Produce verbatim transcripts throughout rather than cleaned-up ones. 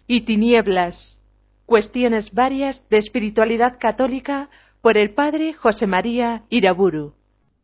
y tinieblas. Cuestiones varias de espiritualidad católica por el padre José María Iraburu.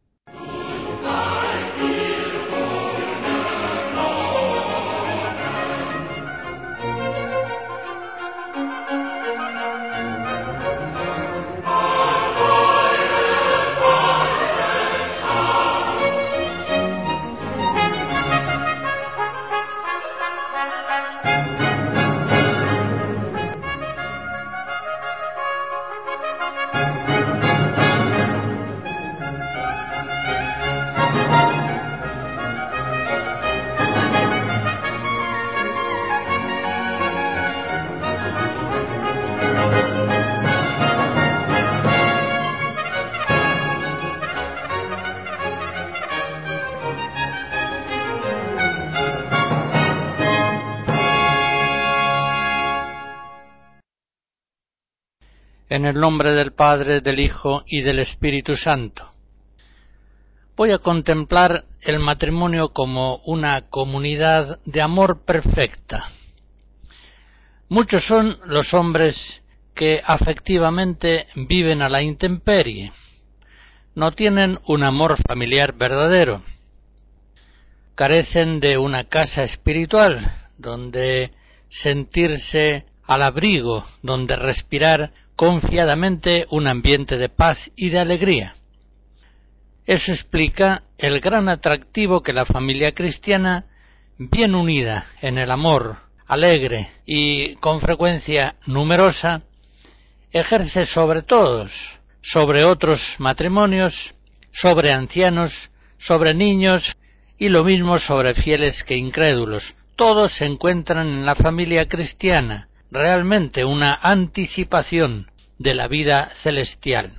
En el nombre del Padre, del Hijo y del Espíritu Santo. Voy a contemplar el matrimonio como una comunidad de amor perfecta. Muchos son los hombres que afectivamente viven a la intemperie. No tienen un amor familiar verdadero. Carecen de una casa espiritual donde sentirse al abrigo, donde respirar confiadamente un ambiente de paz y de alegría. Eso explica el gran atractivo que la familia cristiana, bien unida en el amor, alegre y con frecuencia numerosa, ejerce sobre todos, sobre otros matrimonios, sobre ancianos, sobre niños y lo mismo sobre fieles que incrédulos. Todos se encuentran en la familia cristiana, realmente una anticipación de la vida celestial.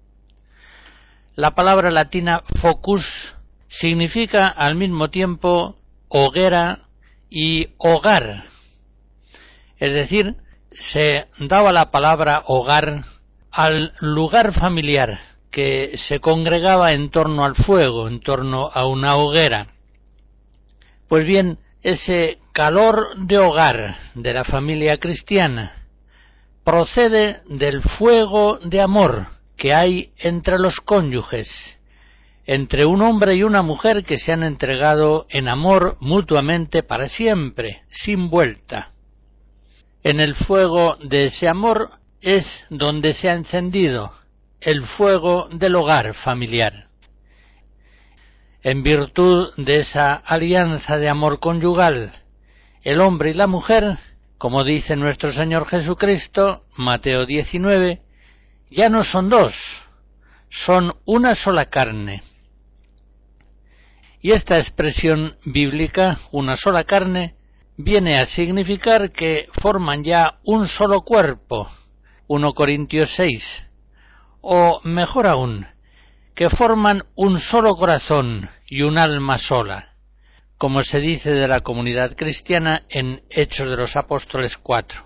La palabra latina focus significa al mismo tiempo hoguera y hogar. Es decir, se daba la palabra hogar al lugar familiar que se congregaba en torno al fuego, en torno a una hoguera. Pues bien, ese calor de hogar de la familia cristiana procede del fuego de amor que hay entre los cónyuges, entre un hombre y una mujer que se han entregado en amor mutuamente para siempre, sin vuelta. En el fuego de ese amor es donde se ha encendido el fuego del hogar familiar. En virtud de esa alianza de amor conyugal, el hombre y la mujer, como dice nuestro Señor Jesucristo, Mateo diecinueve, ya no son dos, son una sola carne. Y esta expresión bíblica, una sola carne, viene a significar que forman ya un solo cuerpo, primera Corintios seis, o mejor aún, que forman un solo corazón y un alma sola, como se dice de la comunidad cristiana en Hechos de los Apóstoles cuatro.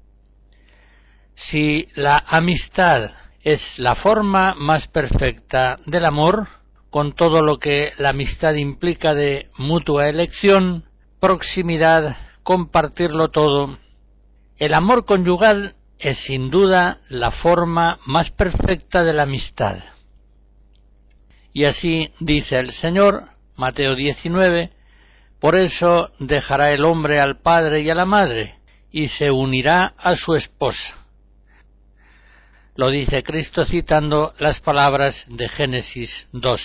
Si la amistad es la forma más perfecta del amor, con todo lo que la amistad implica de mutua elección, proximidad, compartirlo todo, el amor conyugal es sin duda la forma más perfecta de la amistad. Y así dice el Señor, Mateo diecinueve, por eso dejará el hombre al padre y a la madre, y se unirá a su esposa. Lo dice Cristo citando las palabras de Génesis dos.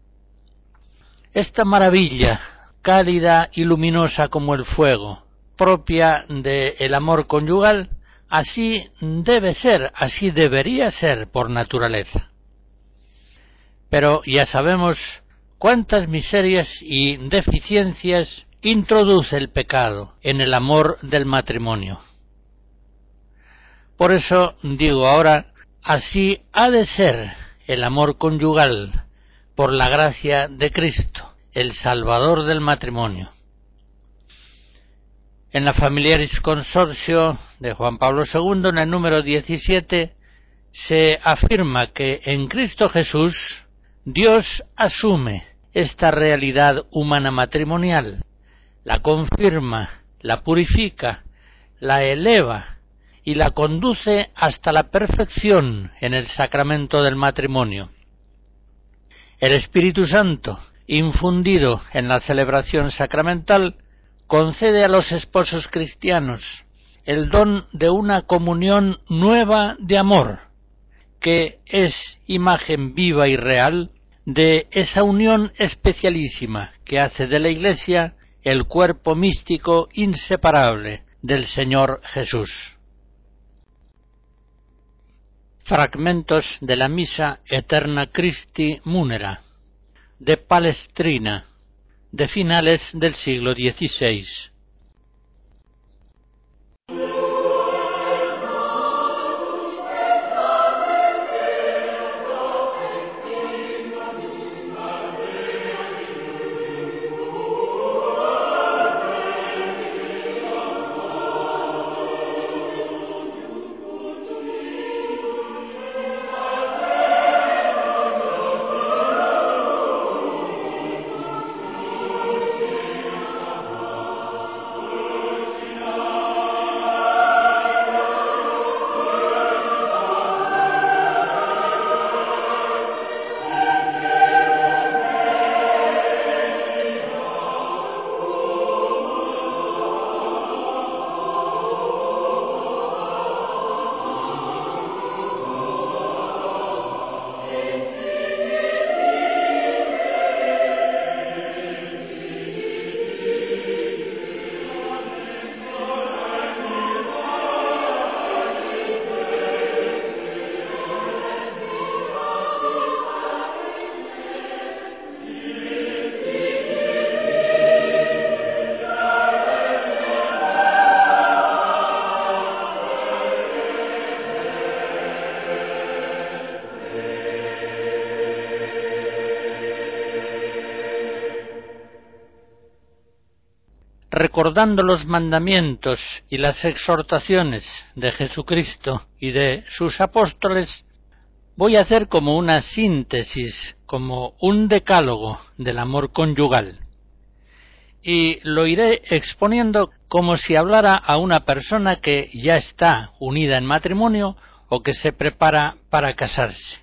Esta maravilla, cálida y luminosa como el fuego, propia del amor conyugal, así debe ser, así debería ser por naturaleza. Pero ya sabemos cuántas miserias y deficiencias introduce el pecado en el amor del matrimonio. Por eso digo ahora, así ha de ser el amor conyugal por la gracia de Cristo, el Salvador del matrimonio. En la Familiaris Consortio de Juan Pablo segundo, en el número diecisiete, se afirma que en Cristo Jesús Dios asume esta realidad humana matrimonial, la confirma, la purifica, la eleva y la conduce hasta la perfección en el sacramento del matrimonio. El Espíritu Santo, infundido en la celebración sacramental, concede a los esposos cristianos el don de una comunión nueva de amor, que es imagen viva y real de esa unión especialísima que hace de la Iglesia el cuerpo místico inseparable del Señor Jesús. Fragmentos de la Misa Eterna Christi Munera, de Palestrina, de finales del siglo dieciséis. Recordando los mandamientos y las exhortaciones de Jesucristo y de sus apóstoles, voy a hacer como una síntesis, como un decálogo del amor conyugal. Y lo iré exponiendo como si hablara a una persona que ya está unida en matrimonio o que se prepara para casarse.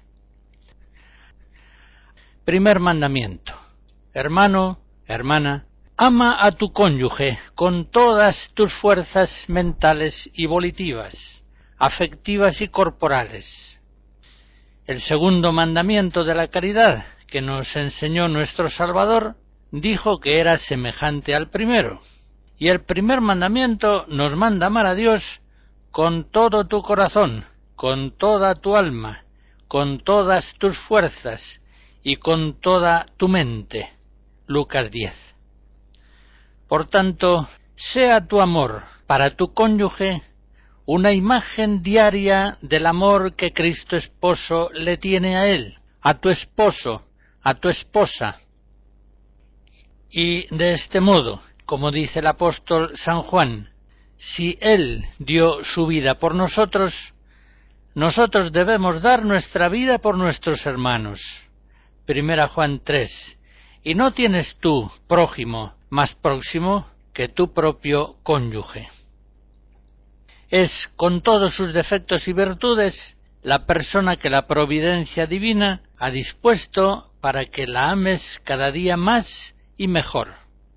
Primer mandamiento. Hermano, hermana, ama a tu cónyuge con todas tus fuerzas mentales y volitivas, afectivas y corporales. El segundo mandamiento de la caridad que nos enseñó nuestro Salvador dijo que era semejante al primero. Y el primer mandamiento nos manda amar a Dios con todo tu corazón, con toda tu alma, con todas tus fuerzas y con toda tu mente. Lucas diez. Por tanto, sea tu amor para tu cónyuge una imagen diaria del amor que Cristo Esposo le tiene a él, a tu esposo, a tu esposa. Y de este modo, como dice el apóstol San Juan, si Él dio su vida por nosotros, nosotros debemos dar nuestra vida por nuestros hermanos. Primera Juan tres. Y no tienes tú, prójimo, más próximo que tu propio cónyuge. Es, con todos sus defectos y virtudes, la persona que la providencia divina ha dispuesto para que la ames cada día más y mejor.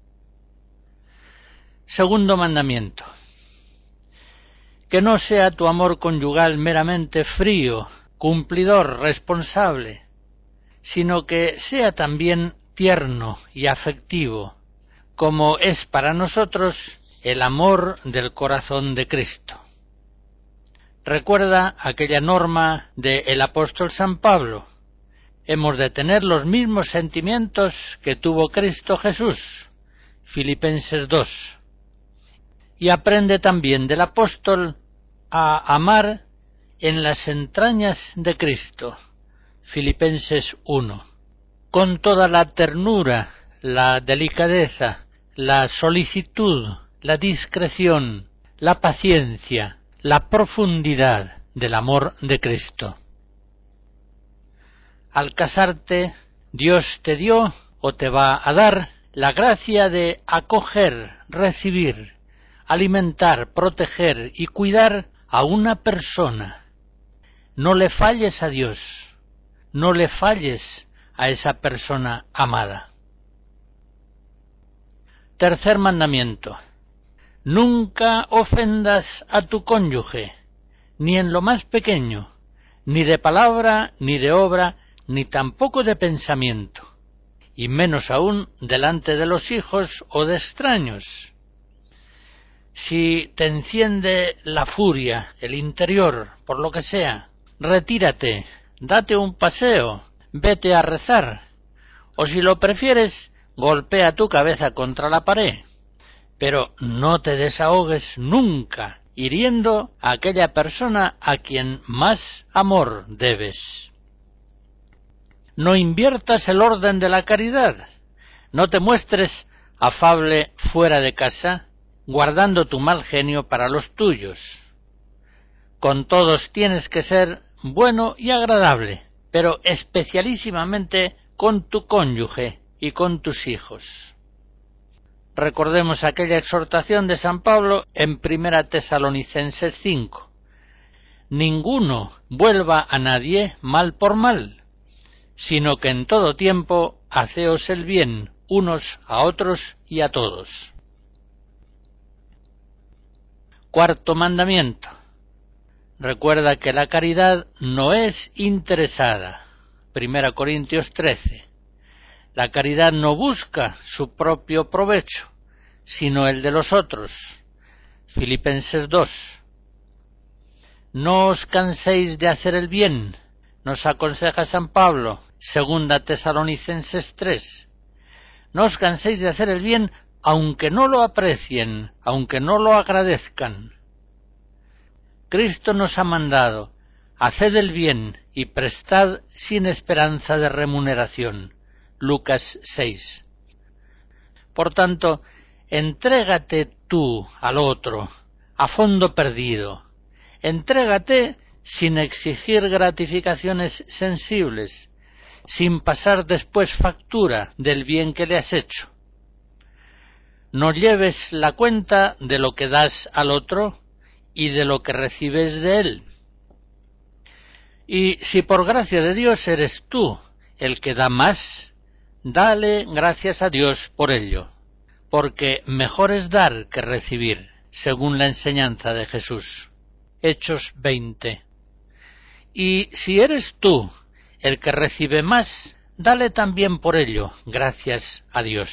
Segundo mandamiento. Que no sea tu amor conyugal meramente frío, cumplidor, responsable, sino que sea también tierno y afectivo, como es para nosotros el amor del corazón de Cristo. Recuerda aquella norma del apóstol San Pablo: hemos de tener los mismos sentimientos que tuvo Cristo Jesús. Filipenses dos. Y aprende también del apóstol a amar en las entrañas de Cristo. Filipenses uno. Con toda la ternura, la delicadeza, la solicitud, la discreción, la paciencia, la profundidad del amor de Cristo. Al casarte, Dios te dio o te va a dar la gracia de acoger, recibir alimentar, proteger y cuidar a una persona. No le falles a Dios, no le falles a esa persona amada. Tercer mandamiento. Nunca ofendas a tu cónyuge, ni en lo más pequeño, ni de palabra, ni de obra, ni tampoco de pensamiento, y menos aún delante de los hijos o de extraños. Si te enciende la furia, el interior, por lo que sea, retírate, date un paseo, vete a rezar, o si lo prefieres, golpea tu cabeza contra la pared, pero no te desahogues nunca hiriendo a aquella persona a quien más amor debes. No inviertas el orden de la caridad, no te muestres afable fuera de casa, guardando tu mal genio para los tuyos. Con todos tienes que ser bueno y agradable, pero especialísimamente con tu cónyuge y con tus hijos. Recordemos aquella exhortación de San Pablo en Primera Tesalonicenses cinco. Ninguno vuelva a nadie mal por mal, sino que en todo tiempo haceos el bien unos a otros y a todos. Cuarto mandamiento. Recuerda que la caridad no es interesada. Primera Corintios trece. La caridad no busca su propio provecho, sino el de los otros. Filipenses dos. No os canséis de hacer el bien, nos aconseja San Pablo, Segunda Tesalonicenses tres. No os canséis de hacer el bien, aunque no lo aprecien, aunque no lo agradezcan. Cristo nos ha mandado, haced el bien y prestad sin esperanza de remuneración. Lucas seis. Por tanto, entrégate tú al otro, a fondo perdido. Entrégate sin exigir gratificaciones sensibles, sin pasar después factura del bien que le has hecho. No lleves la cuenta de lo que das al otro y de lo que recibes de él. Y si por gracia de Dios eres tú el que da más, dale gracias a Dios por ello, porque mejor es dar que recibir, según la enseñanza de Jesús. Hechos veinte. Y si eres tú el que recibe más, dale también por ello gracias a Dios.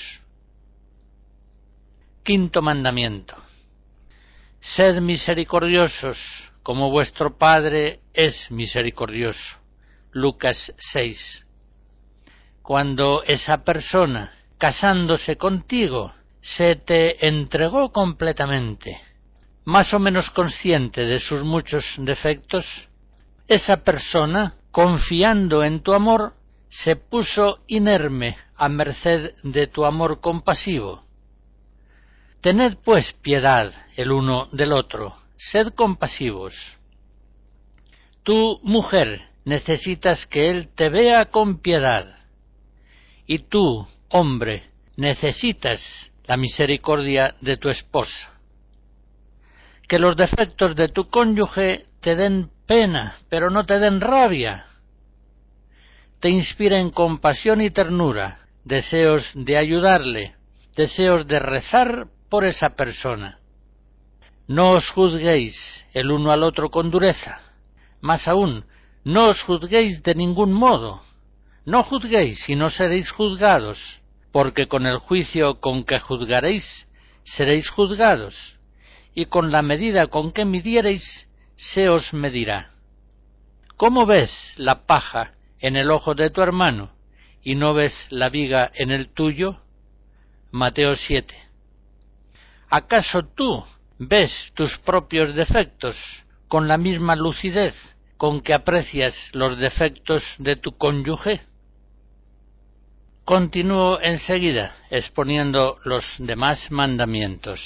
Quinto mandamiento. Sed misericordiosos, como vuestro Padre es misericordioso. Lucas seis. Cuando esa persona, casándose contigo, se te entregó completamente, más o menos consciente de sus muchos defectos, esa persona, confiando en tu amor, se puso inerme a merced de tu amor compasivo. Tened pues piedad el uno del otro, sed compasivos. Tú, mujer, necesitas que él te vea con piedad. Y tú, hombre, necesitas la misericordia de tu esposa. Que los defectos de tu cónyuge te den pena, pero no te den rabia. Te inspiren compasión y ternura, deseos de ayudarle, deseos de rezar por esa persona. No os juzguéis el uno al otro con dureza. Más aún, no os juzguéis de ningún modo. No juzguéis y no seréis juzgados, porque con el juicio con que juzgaréis, seréis juzgados, y con la medida con que midiereis, se os medirá. ¿Cómo ves la paja en el ojo de tu hermano, y no ves la viga en el tuyo? Mateo siete. ¿Acaso tú ves tus propios defectos con la misma lucidez con que aprecias los defectos de tu cónyuge? Continúo enseguida exponiendo los demás mandamientos.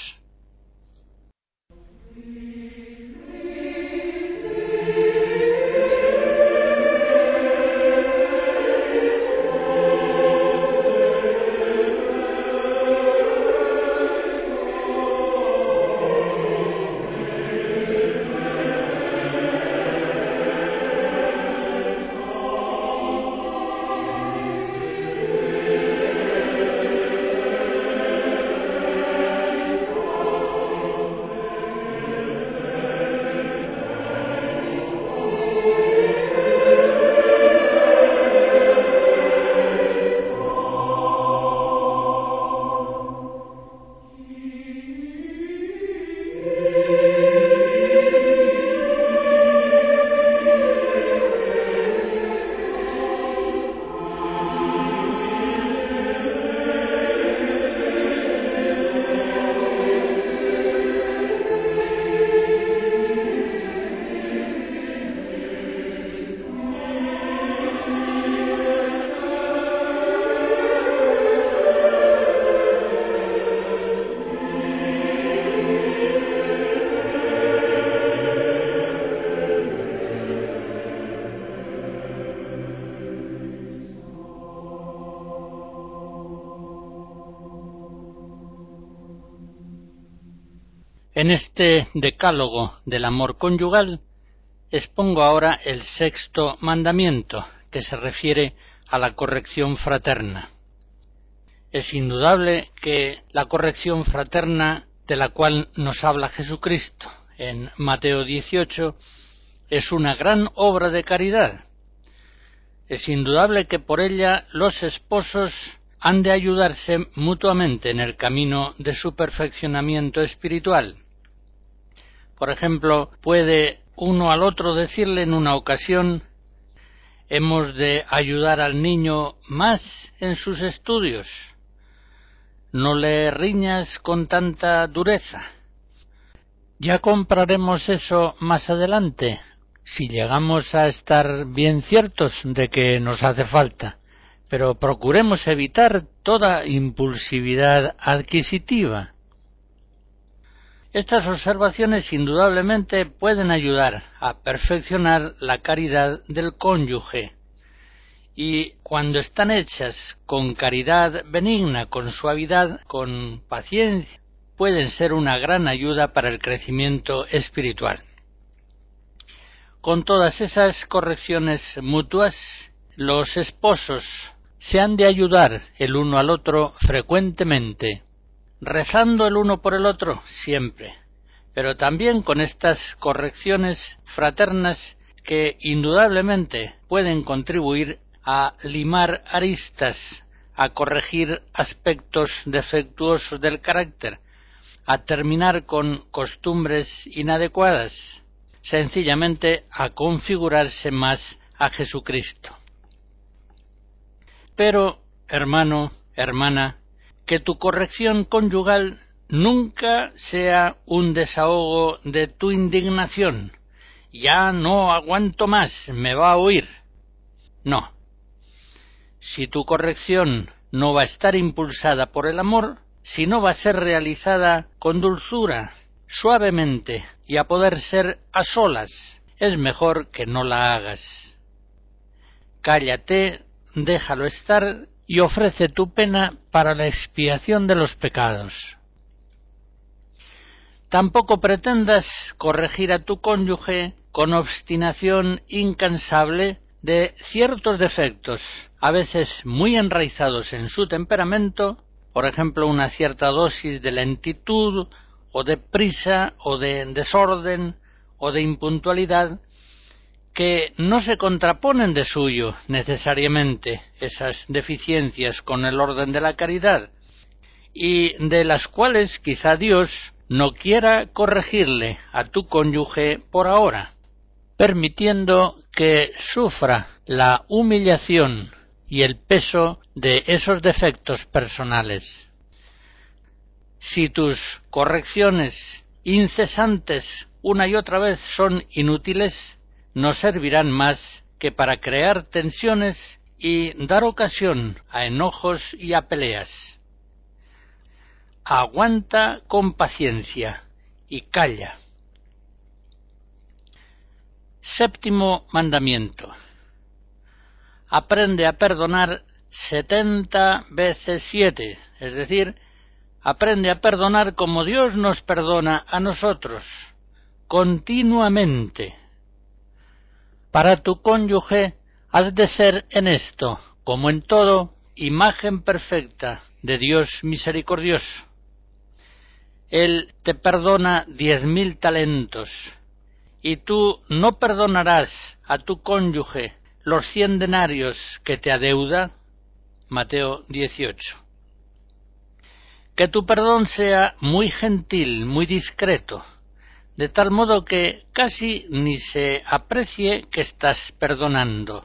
En este decálogo del amor conyugal expongo ahora el sexto mandamiento, que se refiere a la corrección fraterna. Es indudable que la corrección fraterna de la cual nos habla Jesucristo en Mateo dieciocho es una gran obra de caridad. Es indudable que por ella los esposos han de ayudarse mutuamente en el camino de su perfeccionamiento espiritual. Por ejemplo, puede uno al otro decirle en una ocasión: hemos de ayudar al niño más en sus estudios, no le riñas con tanta dureza. Ya compraremos eso más adelante, si llegamos a estar bien ciertos de que nos hace falta, pero procuremos evitar toda impulsividad adquisitiva. Estas observaciones indudablemente pueden ayudar a perfeccionar la caridad del cónyuge, y cuando están hechas con caridad benigna, con suavidad, con paciencia, pueden ser una gran ayuda para el crecimiento espiritual. Con todas esas correcciones mutuas, los esposos se han de ayudar el uno al otro frecuentemente, rezando el uno por el otro siempre, pero también con estas correcciones fraternas que indudablemente pueden contribuir a limar aristas, a corregir aspectos defectuosos del carácter, a terminar con costumbres inadecuadas, sencillamente a configurarse más a Jesucristo. Pero, hermano, hermana, que tu corrección conyugal nunca sea un desahogo de tu indignación. Ya no aguanto más, me va a oír. No. Si tu corrección no va a estar impulsada por el amor, si no va a ser realizada con dulzura, suavemente y a poder ser a solas, es mejor que no la hagas. Cállate, déjalo estar y ofrece tu pena para la expiación de los pecados. Tampoco pretendas corregir a tu cónyuge con obstinación incansable de ciertos defectos, a veces muy enraizados en su temperamento, por ejemplo, una cierta dosis de lentitud, o de prisa, o de desorden, o de impuntualidad, que no se contraponen de suyo necesariamente esas deficiencias con el orden de la caridad, y de las cuales quizá Dios no quiera corregirle a tu cónyuge por ahora, permitiendo que sufra la humillación y el peso de esos defectos personales. Si tus correcciones incesantes una y otra vez son inútiles, no servirán más que para crear tensiones y dar ocasión a enojos y a peleas. Aguanta con paciencia y calla. Séptimo mandamiento. Aprende a perdonar setenta veces siete, es decir, aprende a perdonar como Dios nos perdona a nosotros, continuamente. Para tu cónyuge has de ser en esto, como en todo, imagen perfecta de Dios misericordioso. Él te perdona diez mil talentos, y tú no perdonarás a tu cónyuge los cien denarios que te adeuda. Mateo dieciocho. Que tu perdón sea muy gentil, muy discreto, de tal modo que casi ni se aprecie que estás perdonando.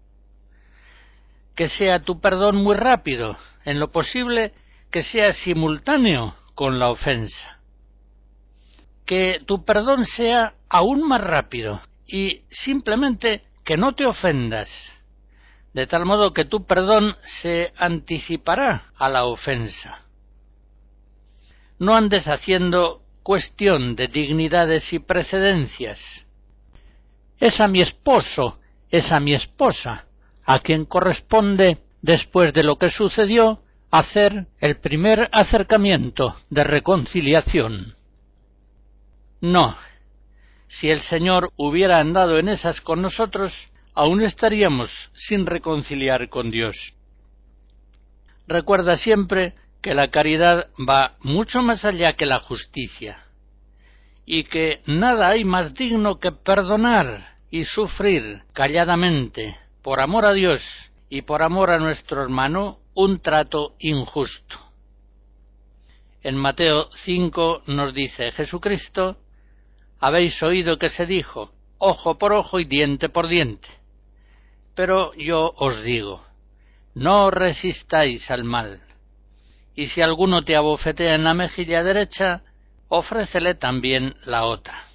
Que sea tu perdón muy rápido, en lo posible que sea simultáneo con la ofensa. Que tu perdón sea aún más rápido y simplemente que no te ofendas, de tal modo que tu perdón se anticipará a la ofensa. No andes haciendo cuestión de dignidades y precedencias. Es a mi esposo, es a mi esposa, a quien corresponde, después de lo que sucedió, hacer el primer acercamiento de reconciliación. No, si el Señor hubiera andado en esas con nosotros, aún estaríamos sin reconciliar con Dios. Recuerda siempre que la caridad va mucho más allá que la justicia, y que nada hay más digno que perdonar y sufrir calladamente, por amor a Dios y por amor a nuestro hermano, un trato injusto. En Mateo cinco nos dice Jesucristo: habéis oído que se dijo, ojo por ojo y diente por diente. Pero yo os digo, no resistáis al mal, y si alguno te abofetea en la mejilla derecha, ofrécele también la otra.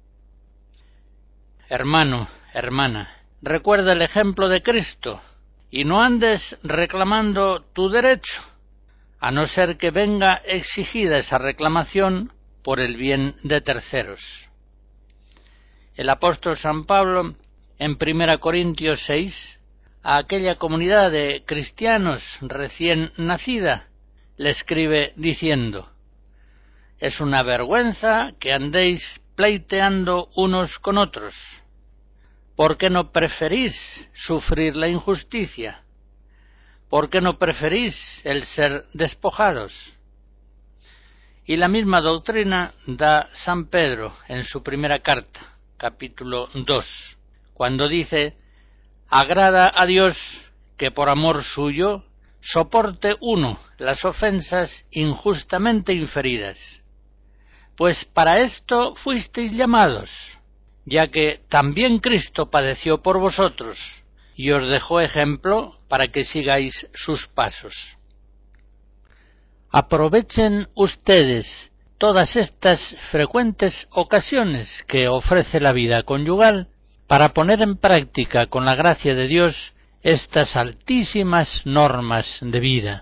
Hermano, hermana, recuerda el ejemplo de Cristo, y no andes reclamando tu derecho, a no ser que venga exigida esa reclamación por el bien de terceros. El apóstol San Pablo, en primera Corintios seis, a aquella comunidad de cristianos recién nacida, le escribe diciendo: es una vergüenza que andéis pleiteando unos con otros. ¿Por qué no preferís sufrir la injusticia? ¿Por qué no preferís el ser despojados? Y la misma doctrina da San Pedro en su primera carta, capítulo dos, cuando dice: agrada a Dios que por amor suyo soporte uno las ofensas injustamente inferidas, pues para esto fuisteis llamados, ya que también Cristo padeció por vosotros y os dejó ejemplo para que sigáis sus pasos. Aprovechen ustedes todas estas frecuentes ocasiones que ofrece la vida conyugal para poner en práctica con la gracia de Dios estas altísimas normas de vida.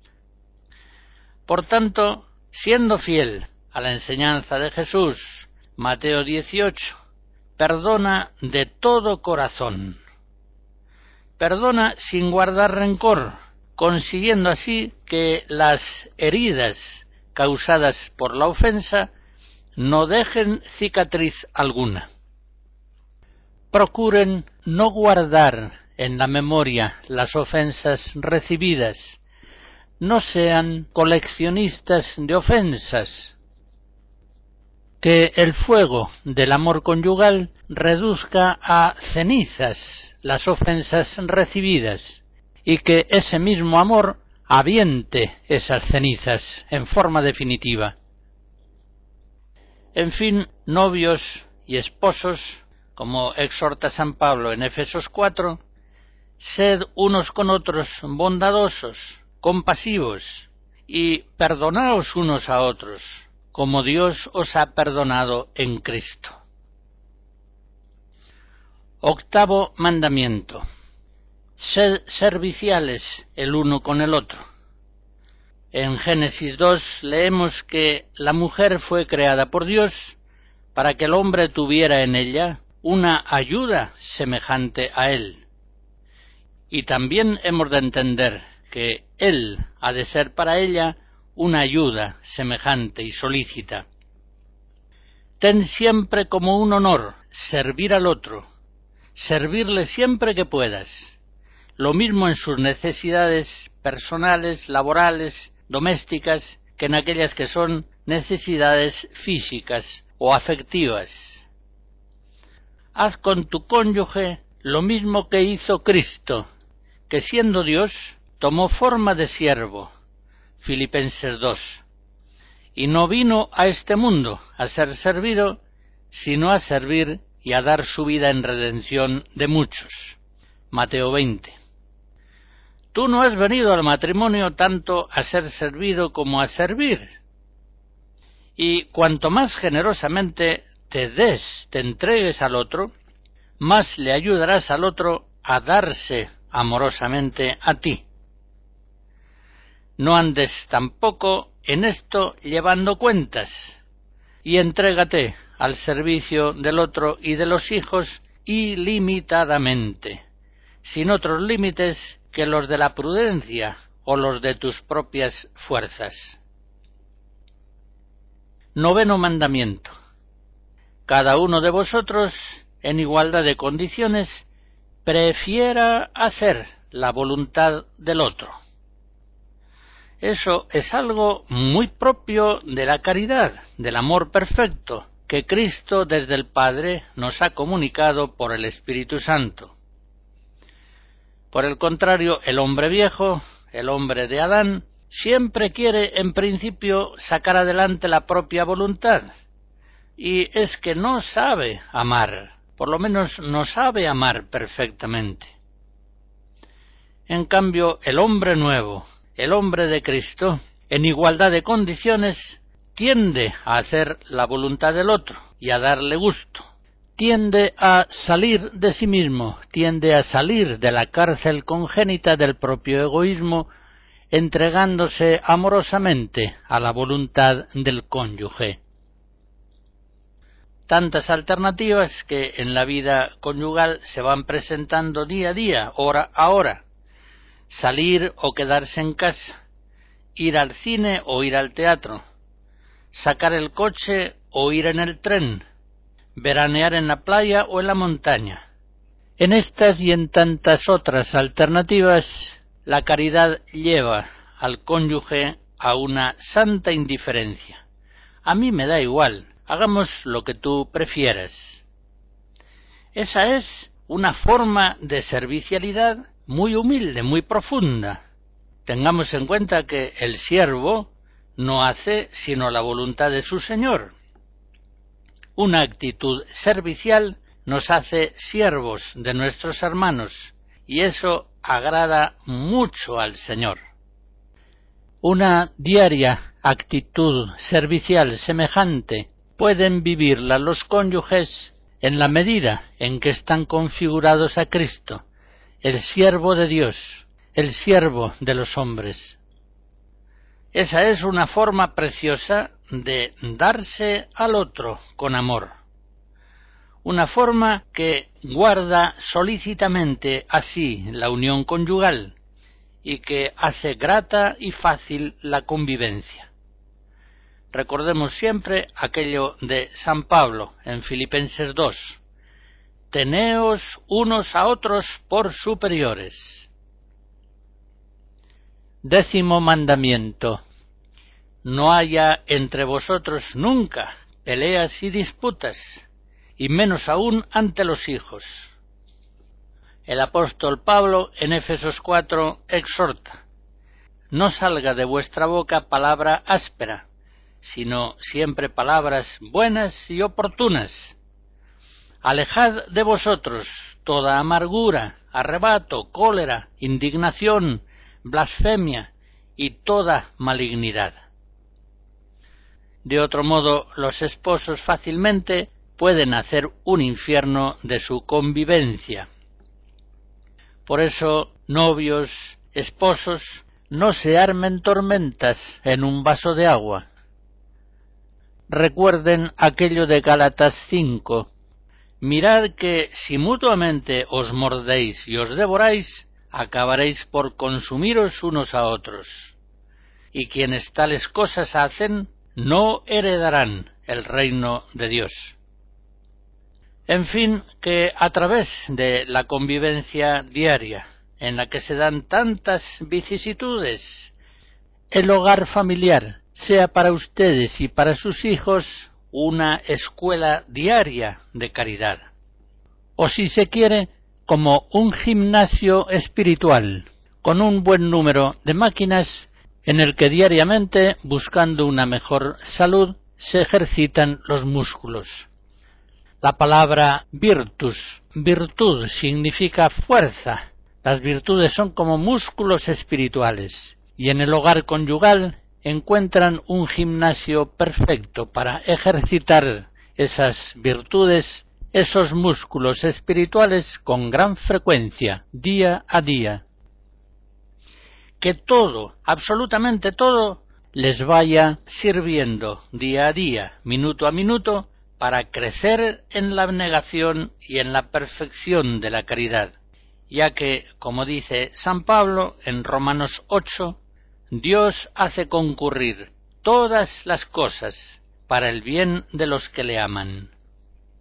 Por tanto, siendo fiel a la enseñanza de Jesús, Mateo dieciocho, perdona de todo corazón. Perdona sin guardar rencor, consiguiendo así que las heridas causadas por la ofensa no dejen cicatriz alguna. Procuren no guardar en la memoria las ofensas recibidas. No sean coleccionistas de ofensas. Que el fuego del amor conyugal reduzca a cenizas las ofensas recibidas, y que ese mismo amor aviente esas cenizas en forma definitiva. En fin, novios y esposos, como exhorta San Pablo en Efesios cuatro, sed unos con otros bondadosos, compasivos, y perdonaos unos a otros, como Dios os ha perdonado en Cristo. Octavo mandamiento: sed serviciales el uno con el otro. En Génesis dos leemos que la mujer fue creada por Dios para que el hombre tuviera en ella una ayuda semejante a él. Y también hemos de entender que él ha de ser para ella una ayuda semejante y solícita. Ten siempre como un honor servir al otro, servirle siempre que puedas, lo mismo en sus necesidades personales, laborales, domésticas, que en aquellas que son necesidades físicas o afectivas. Haz con tu cónyuge lo mismo que hizo Cristo, que siendo Dios tomó forma de siervo, Filipenses dos, y no vino a este mundo a ser servido, sino a servir y a dar su vida en redención de muchos, Mateo veinte. Tú no has venido al matrimonio tanto a ser servido como a servir, y cuanto más generosamente te des, te entregues al otro, más le ayudarás al otro a darse amorosamente a ti. No andes tampoco en esto llevando cuentas, y entrégate al servicio del otro y de los hijos ilimitadamente, sin otros límites que los de la prudencia o los de tus propias fuerzas. Noveno mandamiento: cada uno de vosotros, en igualdad de condiciones, prefiera hacer la voluntad del otro. Eso es algo muy propio de la caridad, del amor perfecto, que Cristo desde el Padre nos ha comunicado por el Espíritu Santo. Por el contrario, el hombre viejo, el hombre de Adán, siempre quiere en principio sacar adelante la propia voluntad, y es que no sabe amar, por lo menos no sabe amar perfectamente. En cambio, el hombre nuevo, el hombre de Cristo, en igualdad de condiciones, tiende a hacer la voluntad del otro y a darle gusto. Tiende a salir de sí mismo, tiende a salir de la cárcel congénita del propio egoísmo, entregándose amorosamente a la voluntad del cónyuge. Tantas alternativas que en la vida conyugal se van presentando día a día, hora a hora. Salir o quedarse en casa, ir al cine o ir al teatro, sacar el coche o ir en el tren, veranear en la playa o en la montaña. En estas y en tantas otras alternativas, la caridad lleva al cónyuge a una santa indiferencia. A mí me da igual, hagamos lo que tú prefieras. Esa es una forma de servicialidad muy humilde, muy profunda. Tengamos en cuenta que el siervo no hace sino la voluntad de su señor. Una actitud servicial nos hace siervos de nuestros hermanos, y eso agrada mucho al Señor. Una diaria actitud servicial semejante pueden vivirla los cónyuges en la medida en que están configurados a Cristo, el siervo de Dios, el siervo de los hombres. Esa es una forma preciosa de darse al otro con amor. Una forma que guarda solícitamente así la unión conyugal y que hace grata y fácil la convivencia. Recordemos siempre aquello de San Pablo en Filipenses dos. Teneos unos a otros por superiores. Décimo mandamiento. No haya entre vosotros nunca peleas y disputas, y menos aún ante los hijos. El apóstol Pablo en Éfesos cuatro exhorta: no salga de vuestra boca palabra áspera, sino siempre palabras buenas y oportunas. Alejad de vosotros toda amargura, arrebato, cólera, indignación, blasfemia y toda malignidad. De otro modo, los esposos fácilmente pueden hacer un infierno de su convivencia. Por eso, novios, esposos, no se armen tormentas en un vaso de agua. Recuerden aquello de Gálatas cinco. Mirad que si mutuamente os mordéis y os devoráis, acabaréis por consumiros unos a otros. Y quienes tales cosas hacen, no heredarán el reino de Dios. En fin, que a través de la convivencia diaria, en la que se dan tantas vicisitudes, el hogar familiar sea para ustedes y para sus hijos una escuela diaria de caridad. O si se quiere, como un gimnasio espiritual, con un buen número de máquinas en el que diariamente, buscando una mejor salud, se ejercitan los músculos. La palabra virtus, virtud, significa fuerza. Las virtudes son como músculos espirituales, y en el hogar conyugal encuentran un gimnasio perfecto para ejercitar esas virtudes, esos músculos espirituales con gran frecuencia, día a día. Que todo, absolutamente todo, les vaya sirviendo día a día, minuto a minuto, para crecer en la abnegación y en la perfección de la caridad, ya que, como dice San Pablo en Romanos ocho, Dios hace concurrir todas las cosas para el bien de los que le aman.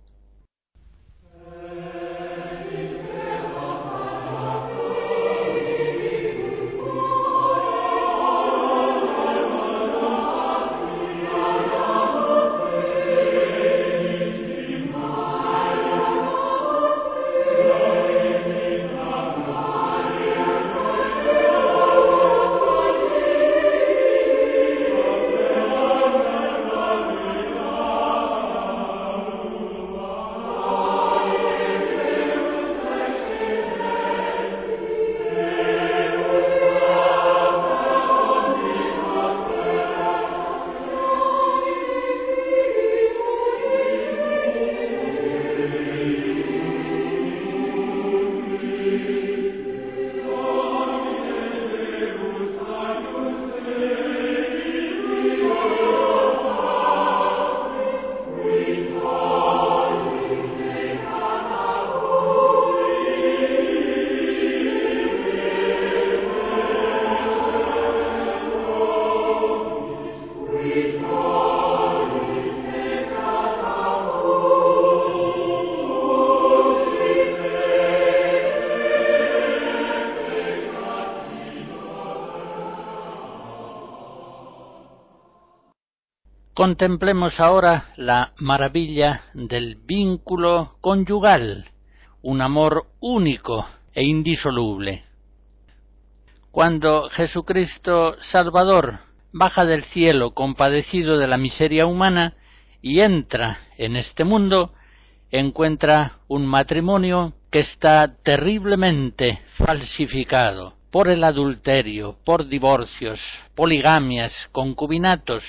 Contemplemos ahora la maravilla del vínculo conyugal, un amor único e indisoluble. Cuando Jesucristo Salvador baja del cielo compadecido de la miseria humana y entra en este mundo, encuentra un matrimonio que está terriblemente falsificado por el adulterio, por divorcios, poligamias, concubinatos,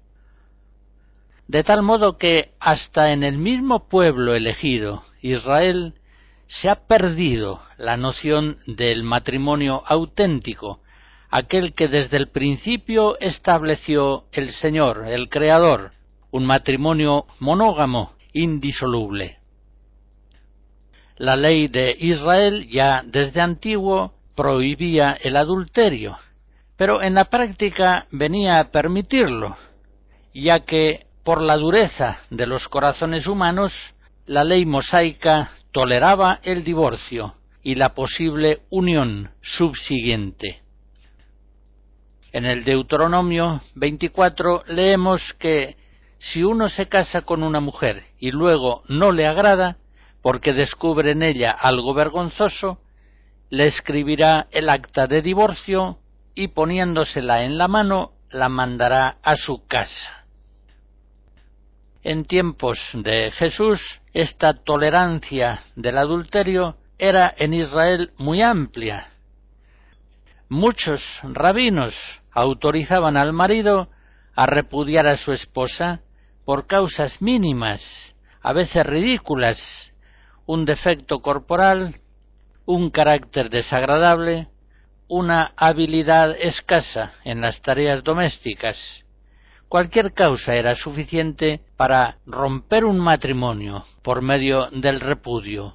de tal modo que hasta en el mismo pueblo elegido, Israel, se ha perdido la noción del matrimonio auténtico, aquel que desde el principio estableció el Señor, el Creador, un matrimonio monógamo, indisoluble. La ley de Israel ya desde antiguo prohibía el adulterio, pero en la práctica venía a permitirlo, ya que por la dureza de los corazones humanos, la ley mosaica toleraba el divorcio y la posible unión subsiguiente. En el Deuteronomio veinticuatro leemos que si uno se casa con una mujer y luego no le agrada, porque descubre en ella algo vergonzoso, le escribirá el acta de divorcio y poniéndosela en la mano la mandará a su casa. En tiempos de Jesús, esta tolerancia del adulterio era en Israel muy amplia. Muchos rabinos autorizaban al marido a repudiar a su esposa por causas mínimas, a veces ridículas, un defecto corporal, un carácter desagradable, una habilidad escasa en las tareas domésticas. Cualquier causa era suficiente para romper un matrimonio por medio del repudio.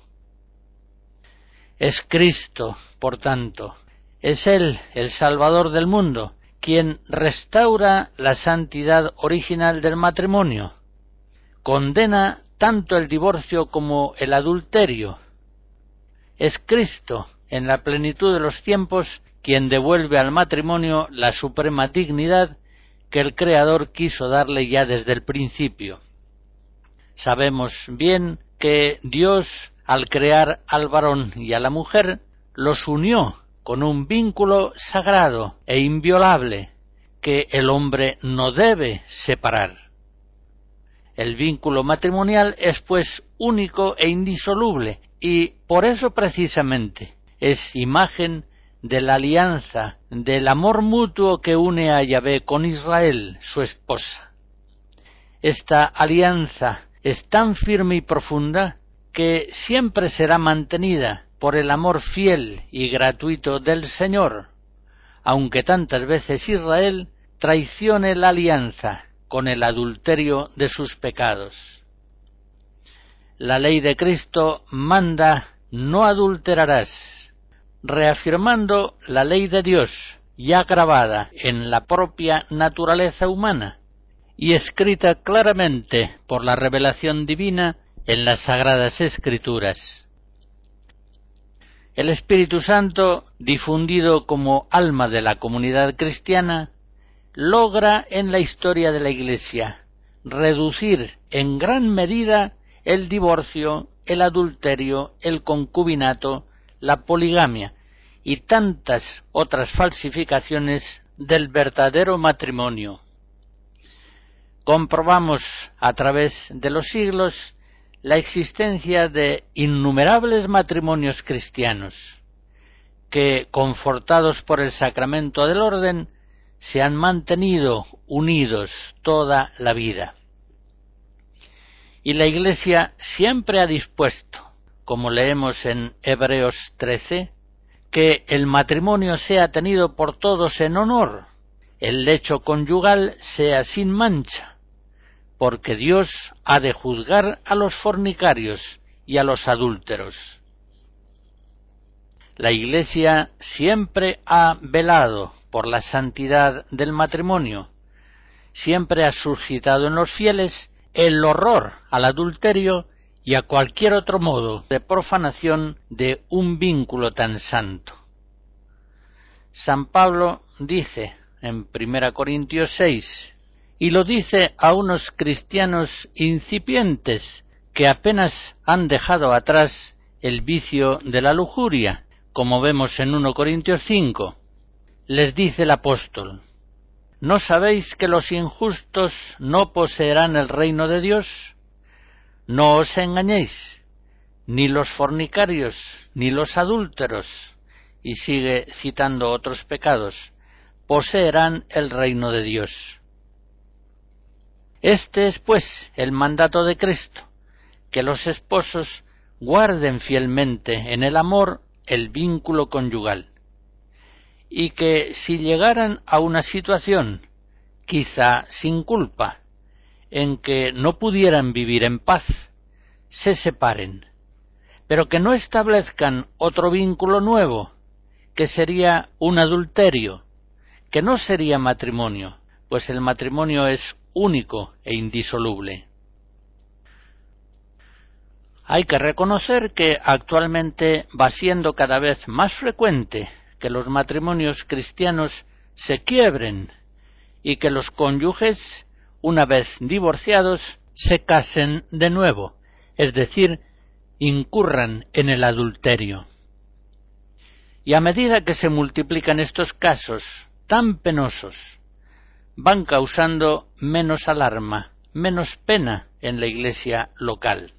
Es Cristo, por tanto, es Él, el Salvador del mundo, quien restaura la santidad original del matrimonio, condena tanto el divorcio como el adulterio. Es Cristo, en la plenitud de los tiempos, quien devuelve al matrimonio la suprema dignidad que el Creador quiso darle ya desde el principio. Sabemos bien que Dios, al crear al varón y a la mujer, los unió con un vínculo sagrado e inviolable que el hombre no debe separar. El vínculo matrimonial es pues único e indisoluble y por eso precisamente es imagen de la alianza, del amor mutuo que une a Yahvé con Israel, su esposa. Esta alianza es tan firme y profunda que siempre será mantenida por el amor fiel y gratuito del Señor, aunque tantas veces Israel traicione la alianza con el adulterio de sus pecados. La ley de Cristo manda no adulterarás, reafirmando la ley de Dios ya grabada en la propia naturaleza humana y escrita claramente por la revelación divina en las Sagradas Escrituras. El Espíritu Santo, difundido como alma de la comunidad cristiana, logra en la historia de la Iglesia reducir en gran medida el divorcio, el adulterio, el concubinato, la poligamia y tantas otras falsificaciones del verdadero matrimonio. Comprobamos a través de los siglos la existencia de innumerables matrimonios cristianos que, confortados por el sacramento del orden, se han mantenido unidos toda la vida. Y la Iglesia siempre ha dispuesto, como leemos en Hebreos trece, que el matrimonio sea tenido por todos en honor, el lecho conyugal sea sin mancha, porque Dios ha de juzgar a los fornicarios y a los adúlteros. La Iglesia siempre ha velado por la santidad del matrimonio, siempre ha suscitado en los fieles el horror al adulterio y a cualquier otro modo de profanación de un vínculo tan santo. San Pablo dice en primera Corintios seis, y lo dice a unos cristianos incipientes que apenas han dejado atrás el vicio de la lujuria, como vemos en primera Corintios cinco. Les dice el apóstol: ¿no sabéis que los injustos no poseerán el reino de Dios? No os engañéis, ni los fornicarios, ni los adúlteros, y sigue citando otros pecados, poseerán el reino de Dios. Este es, pues, el mandato de Cristo, que los esposos guarden fielmente en el amor el vínculo conyugal, y que si llegaran a una situación, quizá sin culpa, en que no pudieran vivir en paz, se separen, pero que no establezcan otro vínculo nuevo, que sería un adulterio, que no sería matrimonio, pues el matrimonio es único e indisoluble. Hay que reconocer que actualmente va siendo cada vez más frecuente que los matrimonios cristianos se quiebren y que los cónyuges, una vez divorciados, se casen de nuevo, es decir, incurran en el adulterio. Y a medida que se multiplican estos casos tan penosos, van causando menos alarma, menos pena en la iglesia local.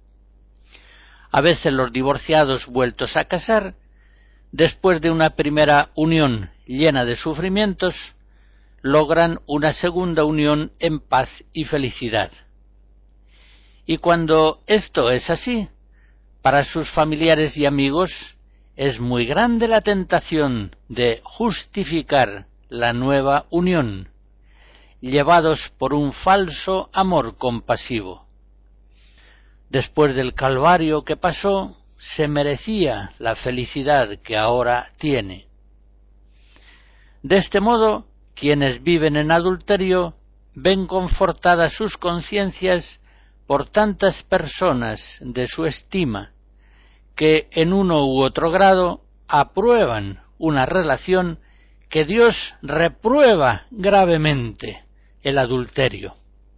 A veces los divorciados vueltos a casar, después de una primera unión llena de sufrimientos, logran una segunda unión en paz y felicidad. Y cuando esto es así, para sus familiares y amigos es muy grande la tentación de justificar la nueva unión, llevados por un falso amor compasivo. Después del calvario que pasó, se merecía la felicidad que ahora tiene. De este modo, quienes viven en adulterio ven confortadas sus conciencias por tantas personas de su estima, que en uno u otro grado aprueban una relación que Dios reprueba gravemente, el adulterio.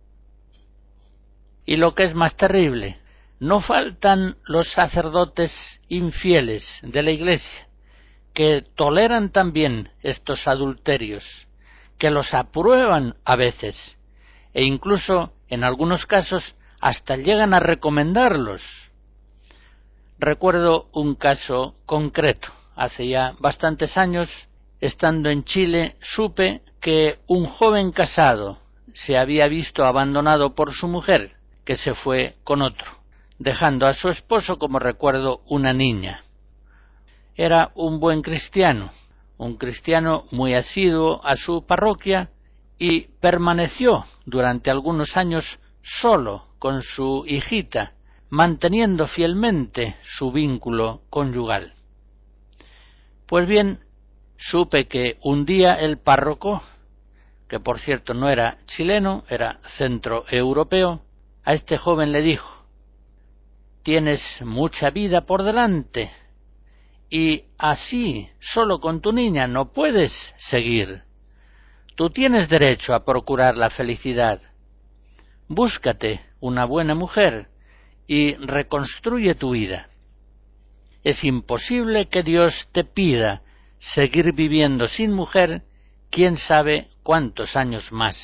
Y lo que es más terrible, no faltan los sacerdotes infieles de la Iglesia, que toleran también estos adulterios, que los aprueban a veces, e incluso, en algunos casos, hasta llegan a recomendarlos. Recuerdo un caso concreto. Hace ya bastantes años, estando en Chile, supe que un joven casado se había visto abandonado por su mujer, que se fue con otro, dejando a su esposo, como recuerdo, una niña. Era un buen cristiano, un cristiano muy asiduo a su parroquia, y permaneció durante algunos años solo con su hijita, manteniendo fielmente su vínculo conyugal. Pues bien, supe que un día el párroco, que por cierto no era chileno, era centroeuropeo, a este joven le dijo: tienes mucha vida por delante, y así, solo con tu niña, no puedes seguir. Tú tienes derecho a procurar la felicidad. Búscate una buena mujer y reconstruye tu vida. Es imposible que Dios te pida seguir viviendo sin mujer quién sabe cuántos años más.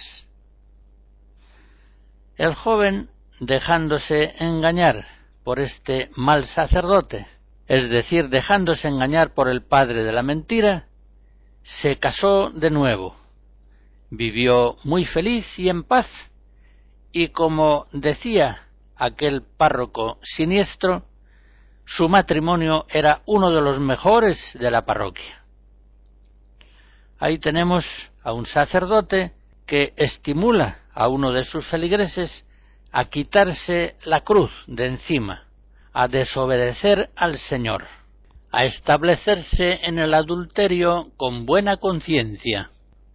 El joven, dejándose engañar por este mal sacerdote, es decir, dejándose engañar por el padre de la mentira, se casó de nuevo, vivió muy feliz y en paz, y como decía aquel párroco siniestro, su matrimonio era uno de los mejores de la parroquia. Ahí tenemos a un sacerdote que estimula a uno de sus feligreses a quitarse la cruz de encima, a desobedecer al Señor, a establecerse en el adulterio con buena conciencia.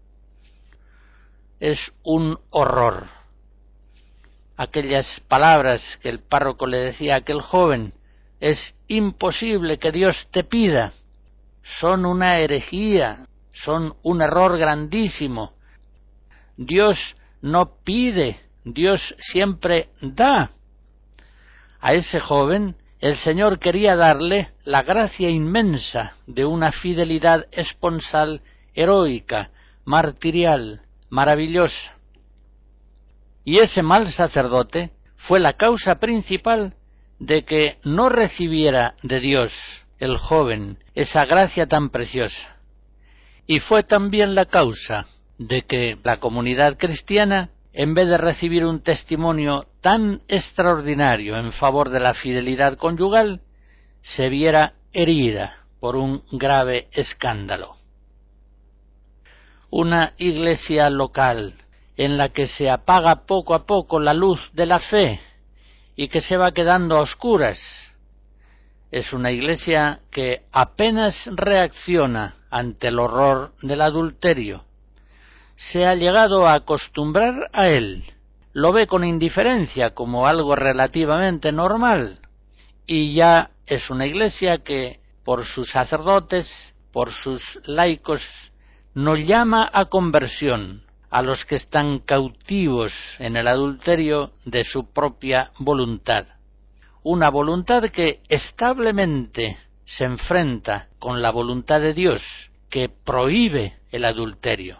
Es un horror. Aquellas palabras que el párroco le decía a aquel joven: es imposible que Dios te pida, son una herejía, son un error grandísimo. Dios no pide, Dios siempre da. A ese joven el Señor quería darle la gracia inmensa de una fidelidad esponsal heroica, martirial, maravillosa. Y ese mal sacerdote fue la causa principal de que no recibiera de Dios el joven esa gracia tan preciosa. Y fue también la causa de que la comunidad cristiana, en vez de recibir un testimonio tan extraordinario en favor de la fidelidad conyugal, se viera herida por un grave escándalo. Una iglesia local en la que se apaga poco a poco la luz de la fe y que se va quedando a oscuras, es una iglesia que apenas reacciona ante el horror del adulterio. Se ha llegado a acostumbrar a él, lo ve con indiferencia como algo relativamente normal, y ya es una iglesia que, por sus sacerdotes, por sus laicos, no llama a conversión a los que están cautivos en el adulterio de su propia voluntad. Una voluntad que establemente se enfrenta con la voluntad de Dios, que prohíbe el adulterio.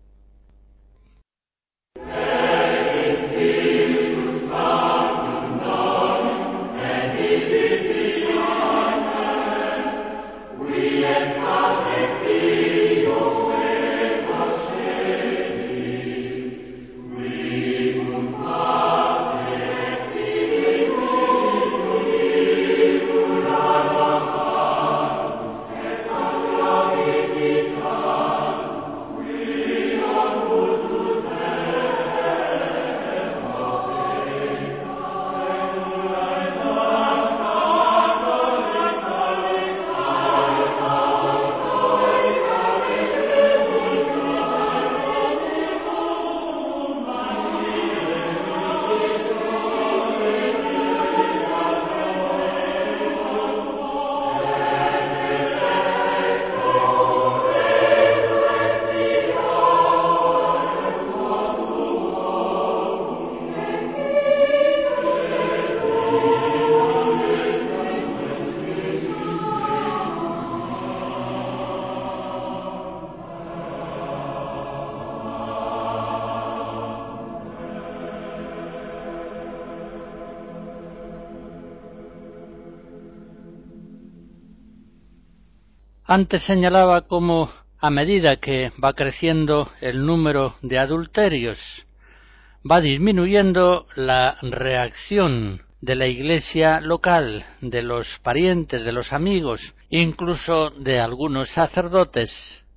Antes señalaba cómo, a medida que va creciendo el número de adulterios, va disminuyendo la reacción de la iglesia local, de los parientes, de los amigos, incluso de algunos sacerdotes.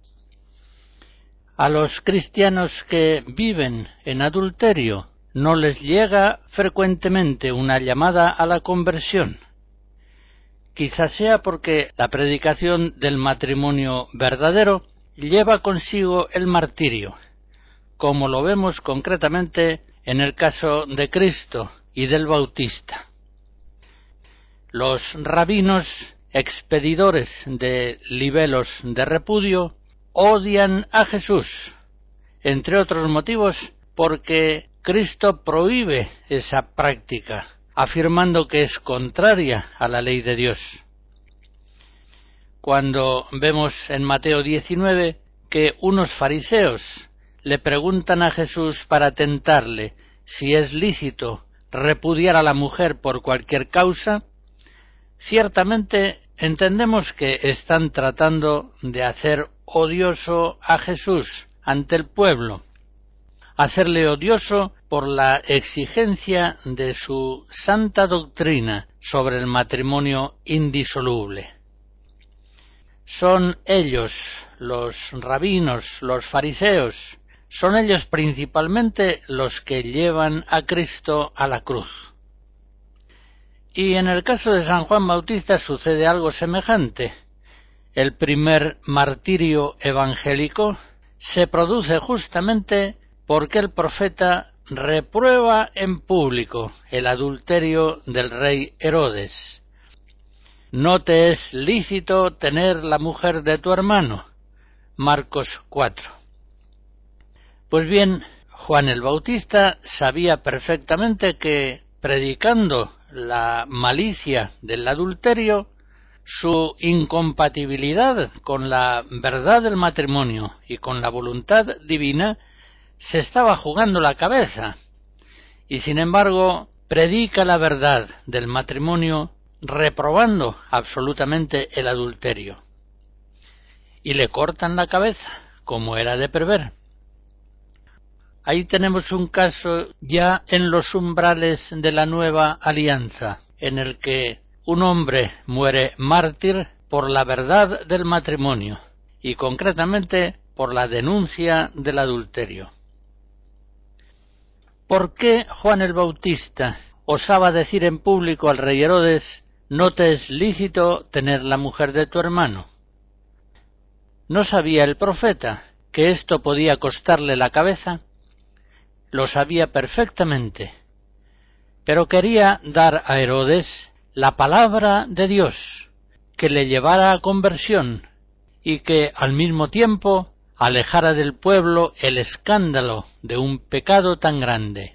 A los cristianos que viven en adulterio no les llega frecuentemente una llamada a la conversión. Quizás sea porque la predicación del matrimonio verdadero lleva consigo el martirio, como lo vemos concretamente en el caso de Cristo y del Bautista. Los rabinos, expedidores de libelos de repudio, odian a Jesús, entre otros motivos porque Cristo prohíbe esa práctica, afirmando que es contraria a la ley de Dios. Cuando vemos en Mateo diecinueve que unos fariseos le preguntan a Jesús para tentarle si es lícito repudiar a la mujer por cualquier causa, ciertamente entendemos que están tratando de hacer odioso a Jesús ante el pueblo, hacerle odioso por la exigencia de su santa doctrina sobre el matrimonio indisoluble. Son ellos, los rabinos, los fariseos, son ellos principalmente los que llevan a Cristo a la cruz. Y en el caso de San Juan Bautista sucede algo semejante. El primer martirio evangélico se produce justamente porque el profeta reprueba en público el adulterio del rey Herodes. No te es lícito tener la mujer de tu hermano. Marcos cuatro. Pues bien, Juan el Bautista sabía perfectamente que, predicando la malicia del adulterio, su incompatibilidad con la verdad del matrimonio y con la voluntad divina, se estaba jugando la cabeza, y sin embargo predica la verdad del matrimonio reprobando absolutamente el adulterio. Y le cortan la cabeza, como era de prever. Ahí tenemos un caso ya en los umbrales de la nueva alianza, en el que un hombre muere mártir por la verdad del matrimonio, y concretamente por la denuncia del adulterio. ¿Por qué Juan el Bautista osaba decir en público al rey Herodes: no te es lícito tener la mujer de tu hermano? ¿No sabía el profeta que esto podía costarle la cabeza? Lo sabía perfectamente, pero quería dar a Herodes la palabra de Dios, que le llevara a conversión y que al mismo tiempo alejara del pueblo el escándalo de un pecado tan grande.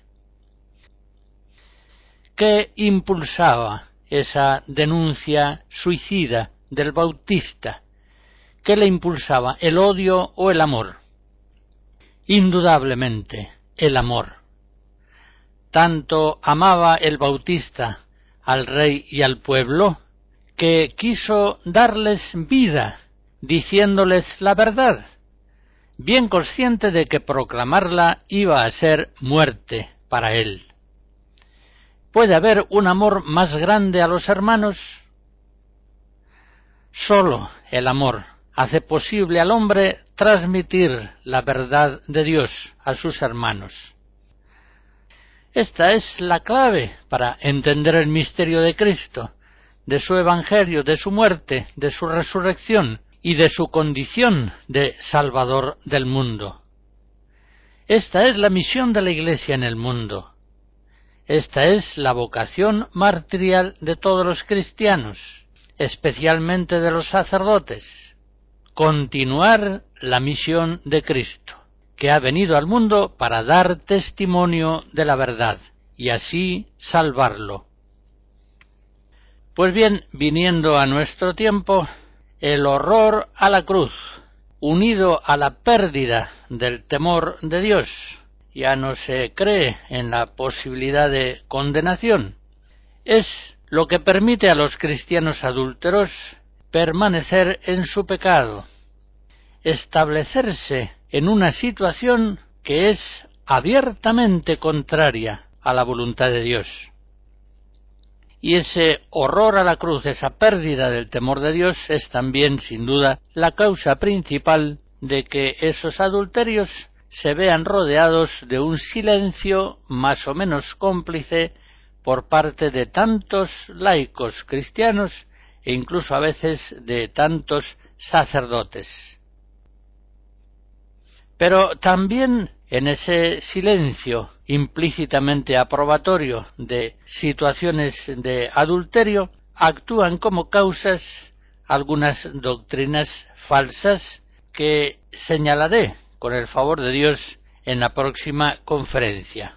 ¿Qué impulsaba esa denuncia suicida del Bautista? ¿Qué le impulsaba, el odio o el amor? Indudablemente, el amor. Tanto amaba el Bautista al rey y al pueblo, que quiso darles vida, diciéndoles la verdad, bien consciente de que proclamarla iba a ser muerte para él. ¿Puede haber un amor más grande a los hermanos? Solo el amor hace posible al hombre transmitir la verdad de Dios a sus hermanos. Esta es la clave para entender el misterio de Cristo, de su evangelio, de su muerte, de su resurrección y de su condición de Salvador del mundo. Esta es la misión de la Iglesia en el mundo. Esta es la vocación martirial de todos los cristianos, especialmente de los sacerdotes: continuar la misión de Cristo, que ha venido al mundo para dar testimonio de la verdad y así salvarlo. Pues bien, viniendo a nuestro tiempo, el horror a la cruz, unido a la pérdida del temor de Dios, ya no se cree en la posibilidad de condenación, es lo que permite a los cristianos adúlteros permanecer en su pecado, establecerse en una situación que es abiertamente contraria a la voluntad de Dios. Y ese horror a la cruz, esa pérdida del temor de Dios, es también, sin duda, la causa principal de que esos adulterios se vean rodeados de un silencio más o menos cómplice por parte de tantos laicos cristianos e incluso a veces de tantos sacerdotes. Pero también en ese silencio implícitamente aprobatorio de situaciones de adulterio actúan como causas algunas doctrinas falsas que señalaré con el favor de Dios en la próxima conferencia.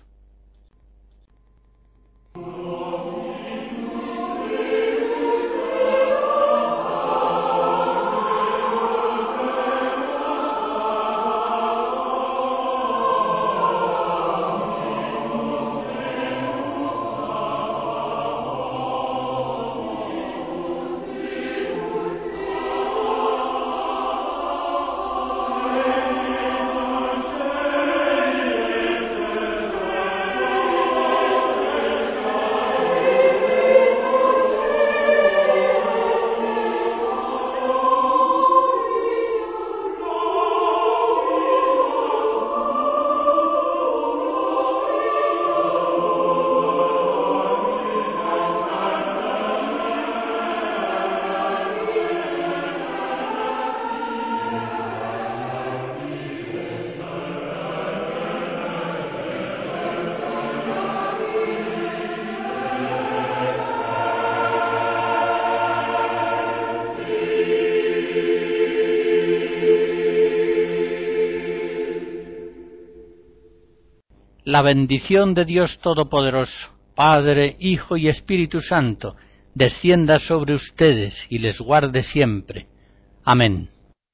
la bendición de Dios Todopoderoso, Padre, Hijo y Espíritu Santo, descienda sobre ustedes y les guarde siempre. Amén.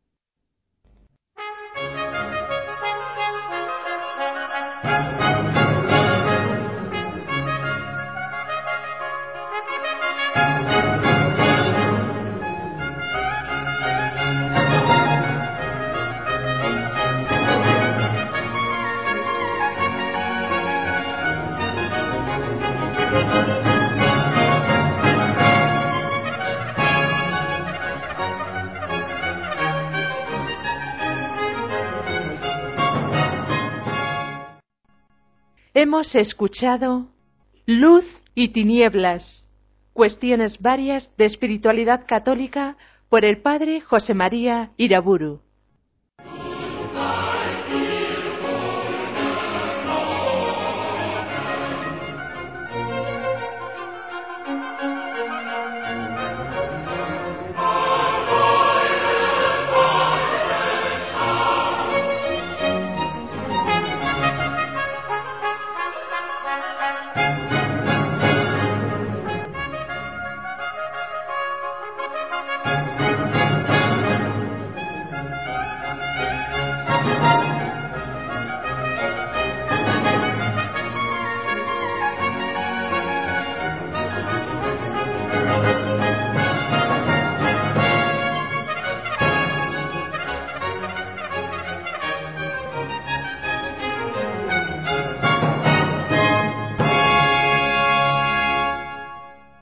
Hemos escuchado Luz y Tinieblas, cuestiones varias de espiritualidad católica por el padre José María Iraburu.